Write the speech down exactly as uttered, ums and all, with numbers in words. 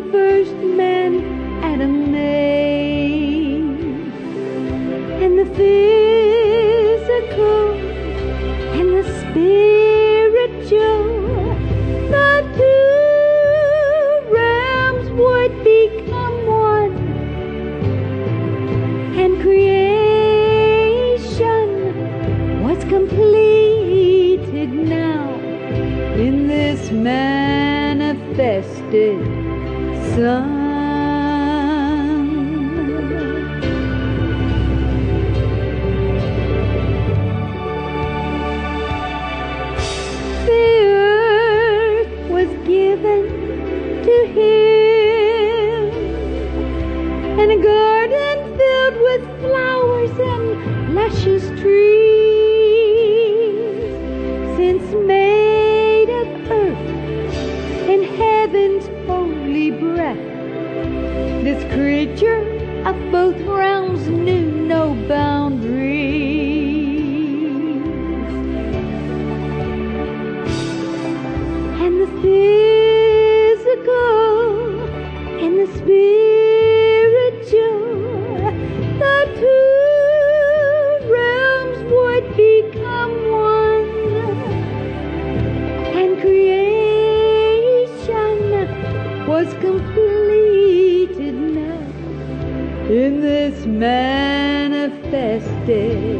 first man, Adam, made, and the physical and the spiritual, the two realms would become one, and creation was completed now in this manifested Son. The earth was given to him, and a garden filled with flowers and luscious trees, since made of earth and heaven's holy breath, this creature of both realms knew no boundaries, and the physical and the spiritual, the two realms would become one, and creation was completed now in this manifested